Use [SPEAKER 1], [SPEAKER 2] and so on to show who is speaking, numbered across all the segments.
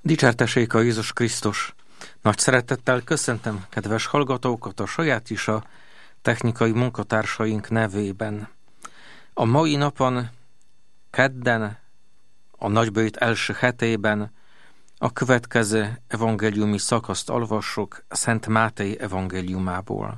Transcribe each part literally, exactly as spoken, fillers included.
[SPEAKER 1] Dicsértessék a Jézus Krisztus! Nagy szeretettel köszöntöm kedves hallgatókat a saját is a technikai munkatársaink nevében. A mai napon, kedden, a nagybőjt első hetében a következő evangéliumi szakaszt olvassuk Szent Máté evangéliumából.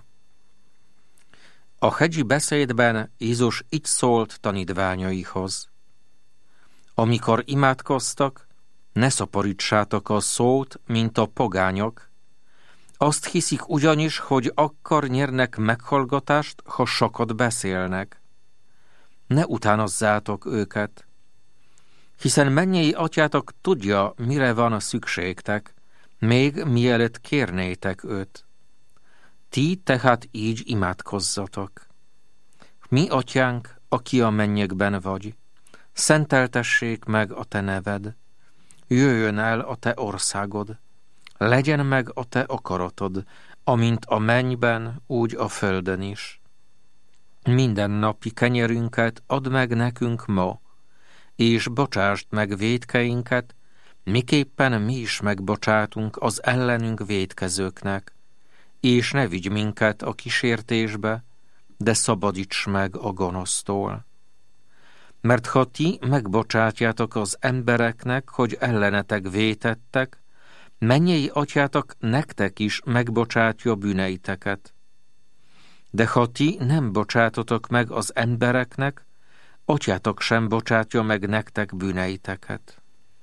[SPEAKER 1] A hegyi beszédben Jézus így szólt tanítványaihoz. Amikor imádkoztak, ne szaporítsátok a szót, mint a pogányok. Azt hiszik ugyanis, hogy akkor nyernek meghallgatást, ha sokat beszélnek. Ne utánozzátok őket, hiszen mennyei atyátok tudja, mire van a szükségtek, még mielőtt kérnétek őt. Ti tehát így imádkozzatok. Mi atyánk, aki a mennyekben vagy, szenteltessék meg a te neved. Jöjjön el a te országod, legyen meg a te akaratod, amint a mennyben, úgy a földön is. Minden napi kenyerünket add meg nekünk ma, és bocsásd meg vétkeinket, miképpen mi is megbocsátunk az ellenünk vétkezőknek, és ne vigy minket a kísértésbe, de szabadíts meg a gonosztól. Mert ha ti megbocsátjátok az embereknek, hogy ellenetek vétettek, mennyei atyátok nektek is megbocsátja bűneiteket. De ha ti nem bocsátotok meg az embereknek, atyátok sem bocsátja meg nektek bűneiteket.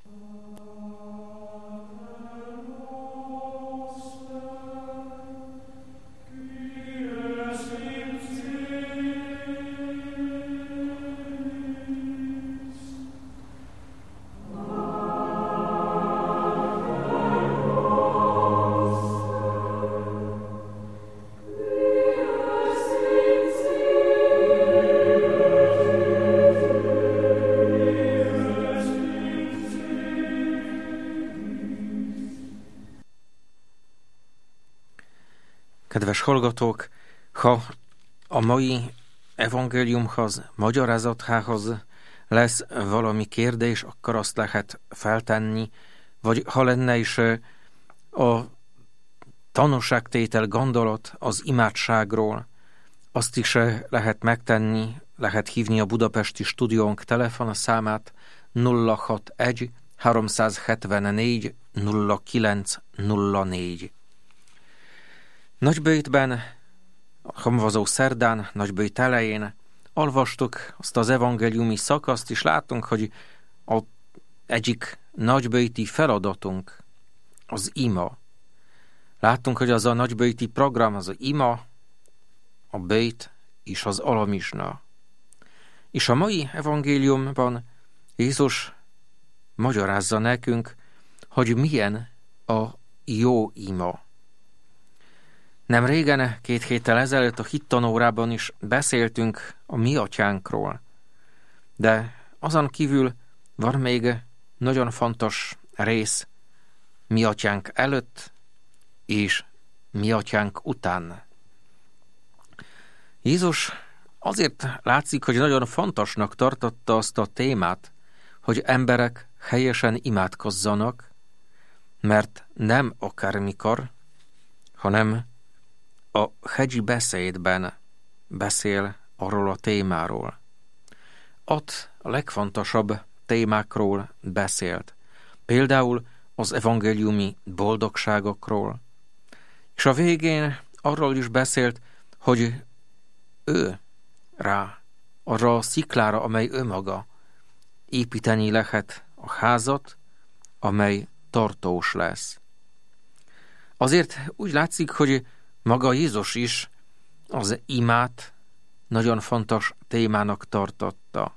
[SPEAKER 1] Kedves hallgatók, ha a mai evangéliumhoz, magyarázatához lesz valami kérdés, akkor azt lehet feltenni, vagy ha lenne is a tanúságtétel gondolat az imádságról, azt is lehet megtenni, lehet hívni a budapesti stúdiónk telefonszámát nulla hatvanegy háromszázhetvennégy nulla kilenc nulla négy. Nagybőjtben, a hamvazó szerdán, nagybőjt elején olvastuk azt az evangéliumi szakaszt, és láttunk, hogy a egyik nagybőjti feladatunk az ima. Láttunk, hogy az a nagybőjti program, az az ima, a bőjt és az alamizsna. És a mai evangéliumban Jézus magyarázza nekünk, hogy milyen a jó ima. Nem régen, két héttel ezelőtt a hittanórában is beszéltünk a mi atyánkról, de azon kívül van még nagyon fontos rész mi atyánk előtt és mi atyánk után. Jézus azért látszik, hogy nagyon fontosnak tartotta azt a témát, hogy emberek helyesen imádkozzanak, mert nem akármikor, hanem a hegyi beszédben beszél arról a témáról. Ott a legfontosabb témákról beszélt. Például az evangéliumi boldogságokról. És a végén arról is beszélt, hogy ő rá, arra a sziklára, amely ő maga, építeni lehet a házat, amely tartós lesz. Azért úgy látszik, hogy maga Jézus is az imát nagyon fontos témának tartotta.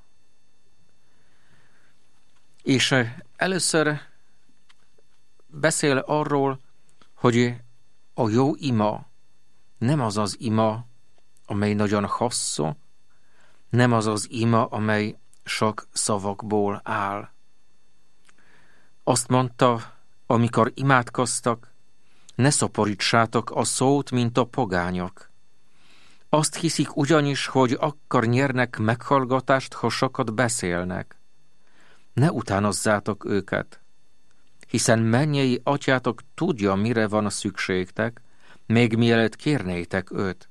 [SPEAKER 1] És először beszél arról, hogy a jó ima nem az az ima, amely nagyon hosszú, nem az az ima, amely sok szavakból áll. Azt mondta, amikor imádkoztak, ne szaporítsátok a szót, mint a pogányok. Azt hiszik ugyanis, hogy akkor nyernek meghallgatást, ha sokat beszélnek. Ne utánozzátok őket, hiszen mennyei atyátok tudja, mire van a szükségtek, még mielőtt kérnétek őt.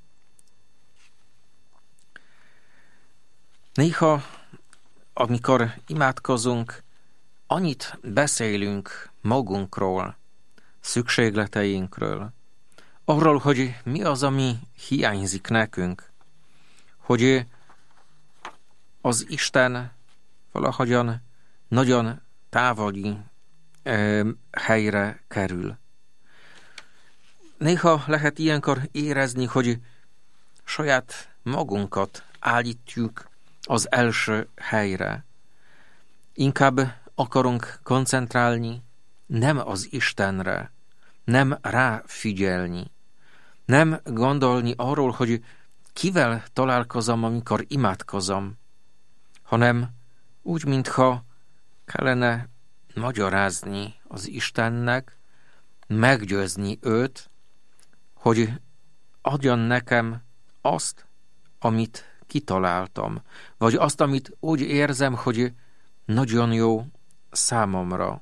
[SPEAKER 1] Néha, amikor imádkozunk, annyit beszélünk magunkról, szükségleteinkről, arról, hogy mi az, ami hiányzik nekünk, hogy az Isten valahogyan nagyon távoli eh, helyre kerül. Néha lehet ilyenkor érezni, hogy saját magunkat állítjuk az első helyre. Inkább akarunk koncentrálni nem az Istenre, nem ráfigyelni, nem gondolni arról, hogy kivel találkozom, amikor imádkozom, hanem úgy, mintha kellene magyarázni az Istennek, meggyőzni őt, hogy adjon nekem azt, amit kitaláltam, vagy azt, amit úgy érzem, hogy nagyon jó számomra.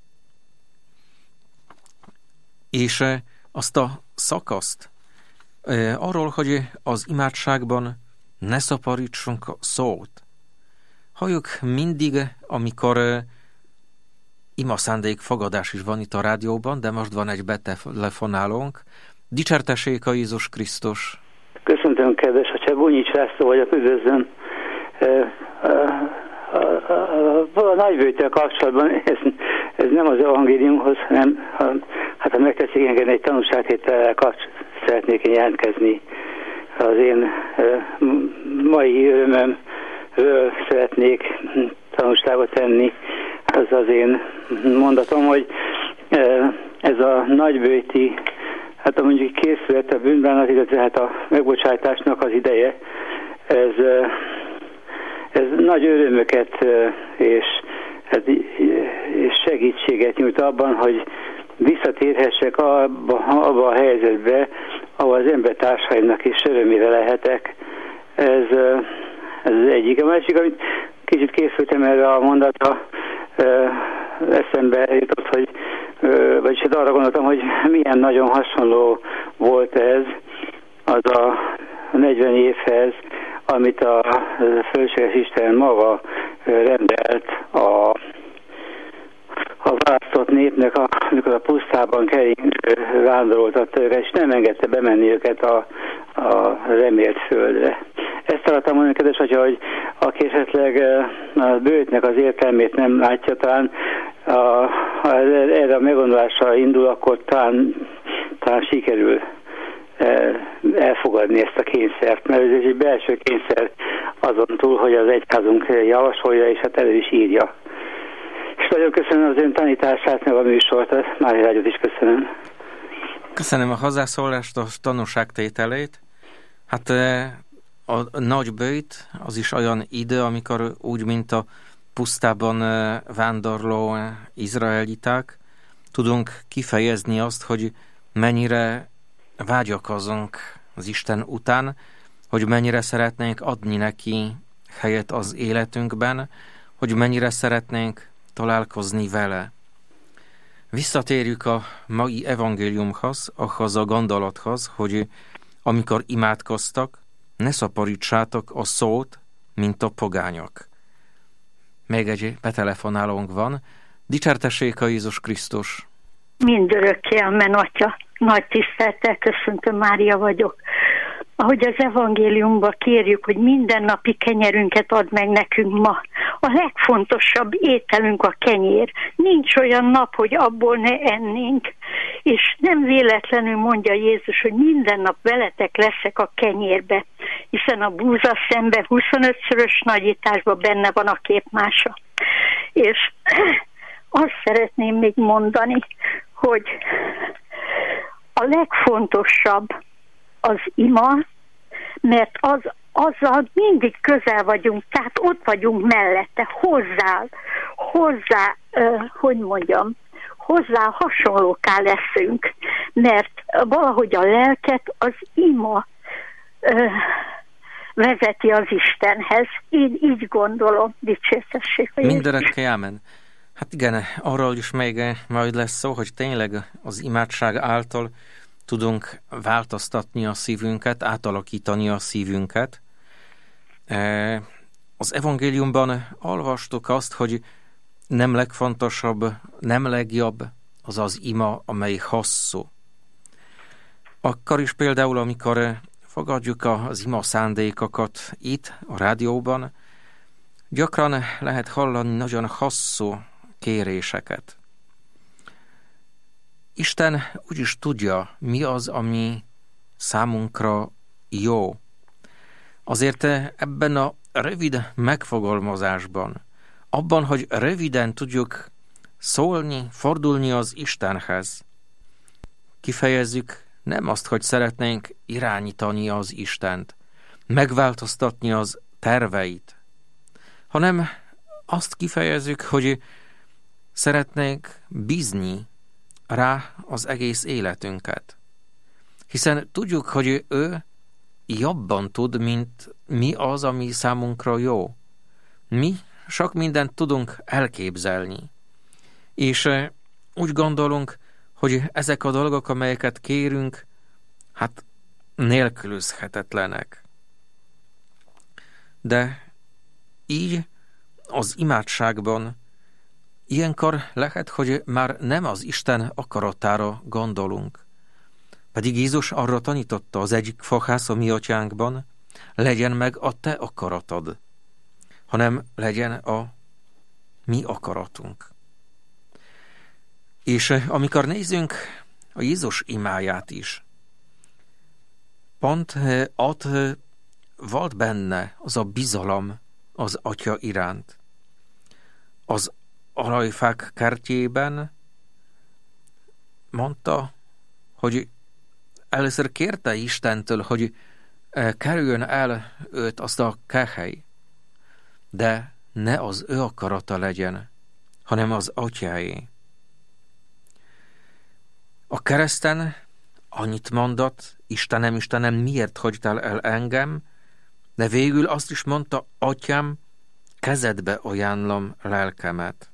[SPEAKER 1] És azt a szakaszt arról, hogy az imádságban ne szaporítsunk a szót. Halljuk mindig, amikor ima szándékfogadás is van itt a rádióban, de most van egy betelefonálónk. Dicsértessék a Jézus Krisztus!
[SPEAKER 2] Köszöntöm, kedves atya, Bunyics László vagyok, üdvözlöm. A, a, a, a nagybőjttel kapcsolatban ez, ez nem az evangéliumhoz, hanem a, hát ha megtetszik engem egy tanúságtétellel kapcsolatban szeretnék én jelentkezni. Az én mai örömömről szeretnék tanúságot tenni. Az az én mondatom, hogy ez a nagybőjti, hát a mondjuk készület a bűnbánat, illetve hát a megbocsátásnak az ideje, ez, ez nagy örömöket és, és segítséget nyújt abban, hogy visszatérhessek abba, abba a helyzetbe, ahol az embertársaimnak is örömére lehetek. Ez, ez az egyik. A másik, amit kicsit készültem erre a mondatra, eszembe jutott, hogy vagyis arra gondoltam, hogy milyen nagyon hasonló volt ez az a negyven évhez, amit a fölséges Isten maga rendelt a, a választott népnek, amikor a pusztában kering vándoroltatta őket, és nem engedte bemenni őket a, a remélt földre. Ezt akartam mondani, kedves atya, hogy aki esetleg a bőjtnek az értelmét nem látja, talán a, ha erre a meggondolásra indul, akkor talán, talán sikerül elfogadni ezt a kényszert, mert ez egy belső kényszer azon túl, hogy az egyházunk javasolja, és hát elő is írja. És nagyon köszönöm az ön tanítását, meg a műsort, a Mária Rádiót is köszönöm.
[SPEAKER 1] Köszönöm a hozzászólást, a tanúságtételét. Hát a nagy bőjt az is olyan idő, amikor úgy, mint a pusztában vándorló izraeliták, tudunk kifejezni azt, hogy mennyire vágyakozunk az Isten után, hogy mennyire szeretnénk adni neki helyet az életünkben, hogy mennyire szeretnénk találkozni vele. Visszatérjük a mai evangéliumhoz, ahhoz a gondolathoz, hogy amikor imádkoztak, ne szaporítsátok a szót, mint a pogányok. Még egy betelefonálónk van. Dicsértessék a Jézus Krisztus!
[SPEAKER 3] Mindörökké, amen, atya. Nagy tisztelettel köszöntöm, Mária vagyok. Ahogy az evangéliumban kérjük, hogy mindennapi kenyerünket add meg nekünk ma. A legfontosabb ételünk a kenyér. Nincs olyan nap, hogy abból ne ennénk. És nem véletlenül mondja Jézus, hogy minden nap veletek leszek a kenyérbe. Hiszen a búza szembe huszonötszörös nagyításban benne van a képmása. És azt szeretném még mondani, hogy a legfontosabb az ima, mert az, azzal mindig közel vagyunk, tehát ott vagyunk mellette, hozzá, hozzá, uh, hogy mondjam, hozzá hasonlóká leszünk, mert valahogy a lelket az ima uh, vezeti az Istenhez. Én így gondolom, dicsértessék.
[SPEAKER 1] Mindörökké, ámen. Hát igen, arról is még majd lesz szó, hogy tényleg az imádság által tudunk változtatni a szívünket, átalakítani a szívünket. Az evangéliumban olvastuk azt, hogy nem legfontosabb, nem legjobb az az ima, amely hosszú. Akkor is például, amikor fogadjuk az ima szándékokat itt, a rádióban, gyakran lehet hallani nagyon hosszú kéréseket. Isten úgyis tudja, mi az, ami számunkra jó. Azért ebben a rövid megfogalmazásban, abban, hogy röviden tudjuk szólni, fordulni az Istenhez, kifejezzük nem azt, hogy szeretnénk irányítani az Istent, megváltoztatni az terveit, hanem azt kifejezzük, hogy szeretnénk bízni rá az egész életünket. Hiszen tudjuk, hogy ő jobban tud, mint mi az, ami számunkra jó. Mi sok mindent tudunk elképzelni. És úgy gondolunk, hogy ezek a dolgok, amelyeket kérünk, hát nélkülözhetetlenek. De így az imádságban ilyenkor lehet, hogy már nem az Isten akaratára gondolunk. Pedig Jézus arra tanította az egyik fohász a mi atyánkban, legyen meg a te akaratod, hanem legyen a mi akaratunk. És amikor nézzünk a Jézus imáját is, pont ott volt benne az a bizalom az Atya iránt. Az aranyfák kertjében mondta, hogy először kérte Istentől, hogy kerüljön el őt azt a kehely, de ne az ő akarata legyen, hanem az Atyáé. A kereszten annyit mondott, Istenem, Istenem, miért hagytál el engem, de végül azt is mondta, Atyám, kezedbe ajánlom lelkemet.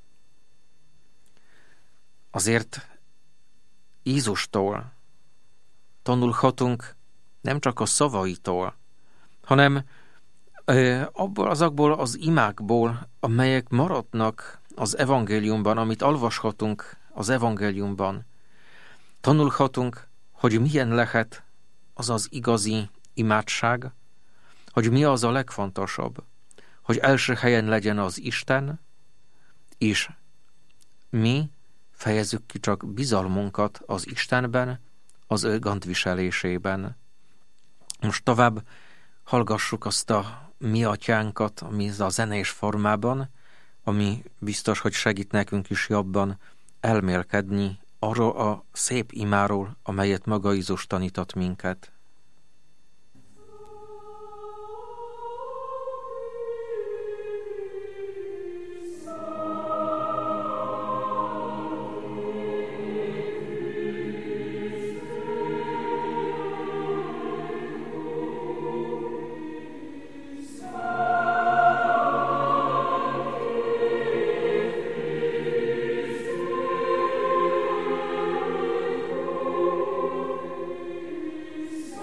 [SPEAKER 1] Azért Jézustól tanulhatunk nem csak a szavaitól, hanem abból azokból az imákból, amelyek maradnak az evangéliumban, amit olvashatunk az evangéliumban. Tanulhatunk, hogy milyen lehet az az igazi imádság, hogy mi az a legfontosabb, hogy első helyen legyen az Isten, és mi fejezzük ki csak bizalmunkat az Istenben, az ő gantviselésében. Most tovább hallgassuk azt a mi atyánkat, ami a zenés formában, ami biztos, hogy segít nekünk is jobban elmélkedni arról a szép imáról, amelyet maga Jézus tanított minket.
[SPEAKER 4] So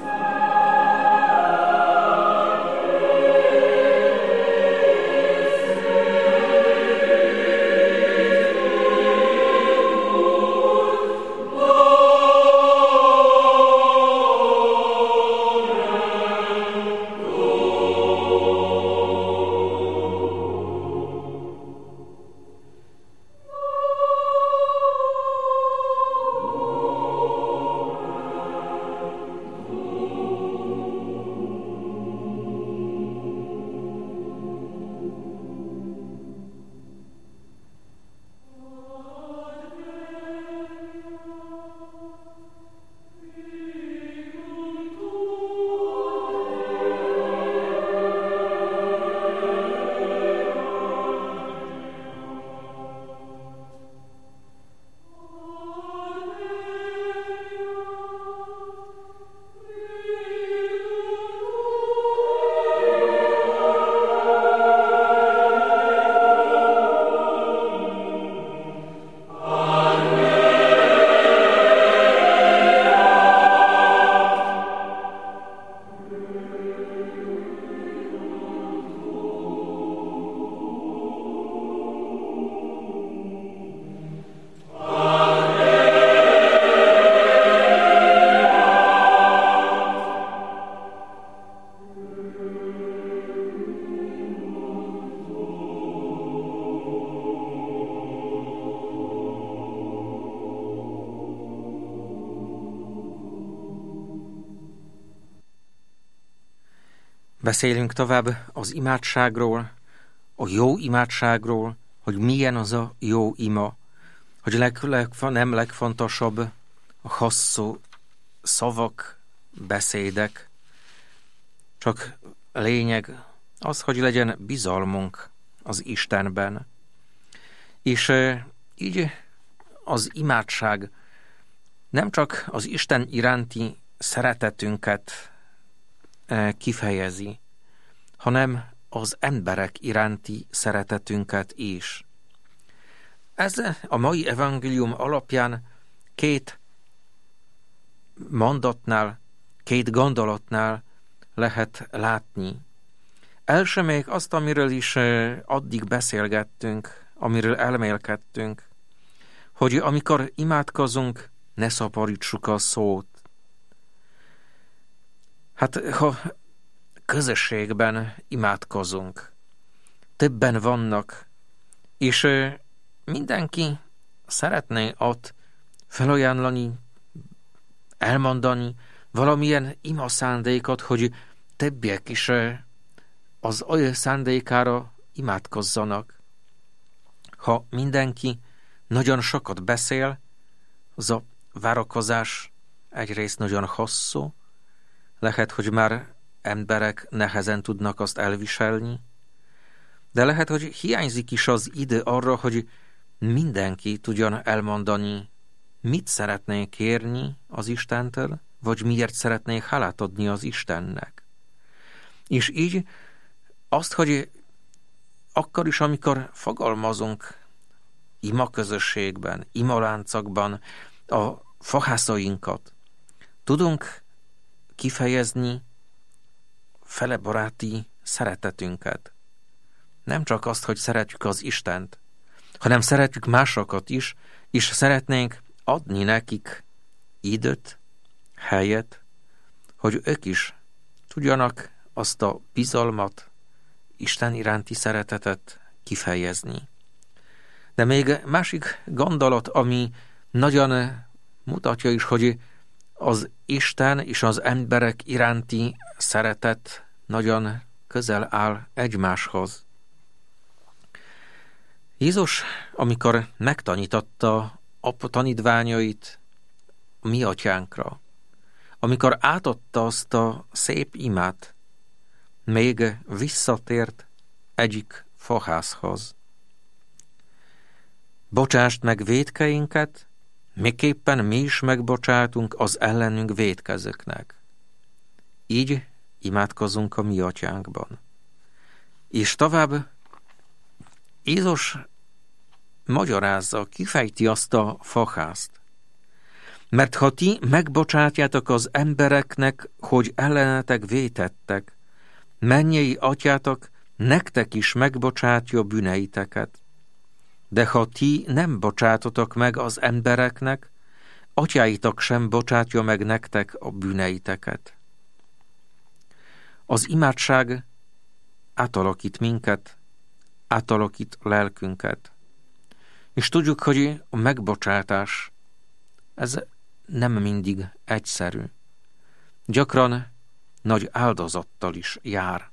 [SPEAKER 1] Beszélünk tovább az imádságról, a jó imádságról, hogy milyen az a jó ima, hogy leg, leg, nem legfontosabb a hosszú szavak, beszédek, csak a lényeg az, hogy legyen bizalmunk az Istenben. És e, így az imádság nem csak az Isten iránti szeretetünket e, kifejezi, hanem az emberek iránti szeretetünket is. Ez a mai evangélium alapján két mondatnál, két gondolatnál lehet látni. Első még azt, amiről is addig beszélgettünk, amiről elmélkedtünk, hogy amikor imádkozunk, ne szaporítsuk a szót. Hát, ha közösségben imádkozunk, többen vannak, és mindenki szeretné ott felajánlani, elmondani valamilyen ima szándékot, hogy többiek is az ő szándékára imádkozzanak. Ha mindenki nagyon sokat beszél, az a várakozás egyrészt nagyon hosszú, lehet, hogy már emberek nehezen tudnak azt elviselni, de lehet, hogy hiányzik is az idő arra, hogy mindenki tudjon elmondani, mit szeretné kérni az Istentől, vagy miért szeretné hálát adni az Istennek. És így azt, hogy akkor is, amikor fogalmazunk ima közösségben, ima láncokban a fahászainkat, tudunk kifejezni fele baráti szeretetünket. Nem csak azt, hogy szeretjük az Istent, hanem szeretjük másokat is, és szeretnénk adni nekik időt, helyet, hogy ők is tudjanak azt a bizalmat, Isten iránti szeretetet kifejezni. De még másik gondolat, ami nagyon mutatja is, hogy az Isten és az emberek iránti szeretet nagyon közel áll egymáshoz. Jézus, amikor megtanította a tanítványait a mi atyánkra, amikor átadta azt a szép imát, még visszatért egyik fohászhoz. Bocsásd meg vétkeinket, miképpen mi is megbocsátunk az ellenünk vétkezőknek. Így imádkozunk a mi atyánkban. És tovább Jézus magyarázza, kifejti azt a fahászt. Mert ha ti megbocsátjátok az embereknek, hogy ellenetek vétettek, mennyei atyátok nektek is megbocsátja bűneiteket. De ha ti nem bocsátotok meg az embereknek, atyáitok sem bocsátja meg nektek a bűneiteket. Az imádság átalakít minket, átalakít lelkünket. És tudjuk, hogy a megbocsátás, ez nem mindig egyszerű. Gyakran nagy áldozattal is jár.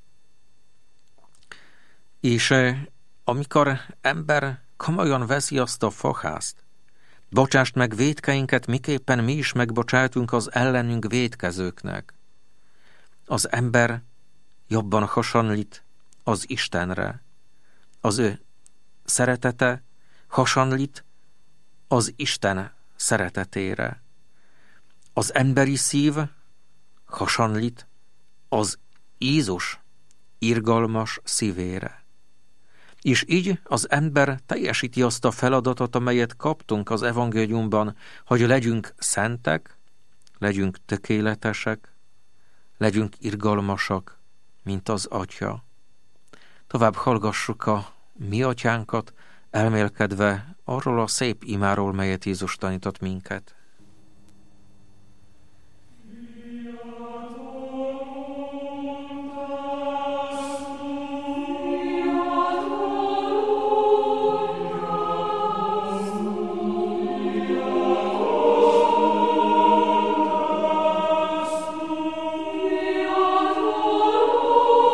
[SPEAKER 1] És amikor ember komolyan veszi azt a fahászt, bocsásd meg vétkeinket, miképpen mi is megbocsátunk az ellenünk vétkezőknek, az ember jobban hasonlít az Istenre. Az ő szeretete hasonlít az Isten szeretetére. Az emberi szív hasonlít az Jézus irgalmas szívére. És így az ember teljesíti azt a feladatot, amelyet kaptunk az evangéliumban, hogy legyünk szentek, legyünk tökéletesek, legyünk irgalmasak, mint az Atya. Tovább hallgassuk a mi atyánkat, elmélkedve arról a szép imáról, melyet Jézus tanított minket.
[SPEAKER 4] Oh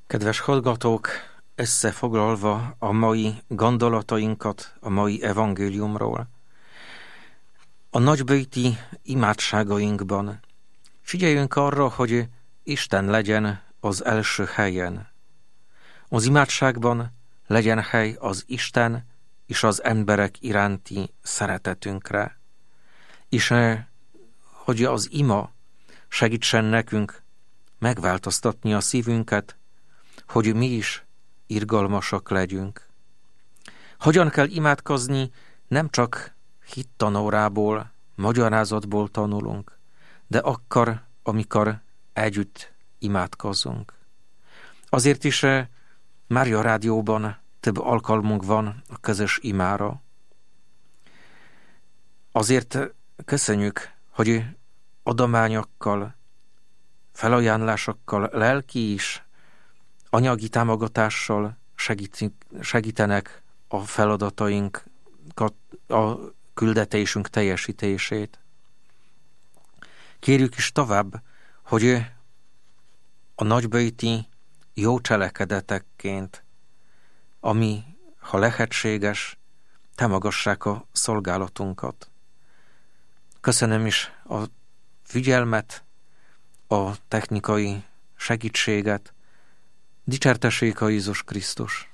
[SPEAKER 1] Kedves hallgatók, összefoglalva a mai gondolatainkat a mai evangéliumról, a nagyböjti imádságainkban figyeljünk arra, hogy Isten legyen az első helyen. Az imádságban legyen hely az Isten és az emberek iránti szeretetünkre, és hogy az ima segítsen nekünk megváltoztatni a szívünket, hogy mi is irgalmasak legyünk. Hogyan kell imádkozni, nem csak hittanórából, magyarázatból tanulunk, de akkor, amikor együtt imádkozunk. Azért is Mária Rádióban több alkalmunk van a közös imára. Azért köszönjük, hogy adományokkal, felajánlásokkal, lelki is, anyagi támogatással segítenek a feladatainkat, a küldetésünk teljesítését. Kérjük is tovább, hogy a nagyböjti jó cselekedetekként, ami, ha lehetséges, támogassák a szolgálatunkat. Köszönöm is a figyelmet, a technikai segítséget. Dicsértessék a Jézus Krisztus!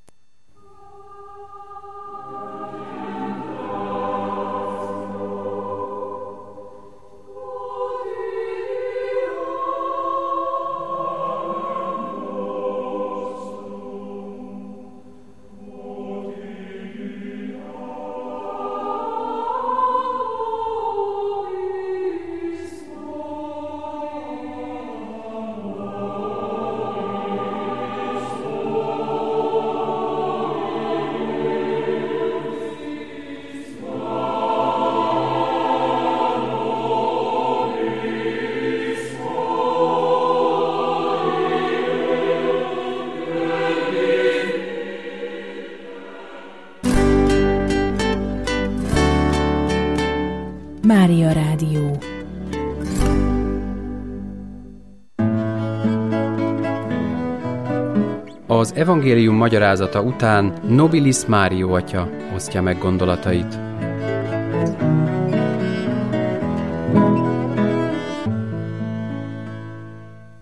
[SPEAKER 4] Mária Rádió. Az evangélium magyarázata után Nobilis Mário atya osztja meg gondolatait.